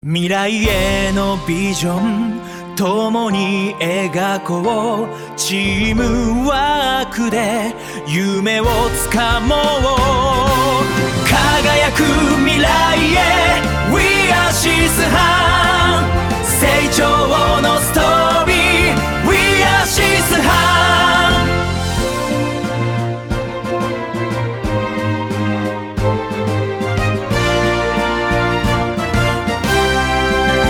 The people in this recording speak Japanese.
未来へのビジョン共に描こう。チームワークで夢をつかもう。輝く未来へ We are シスハ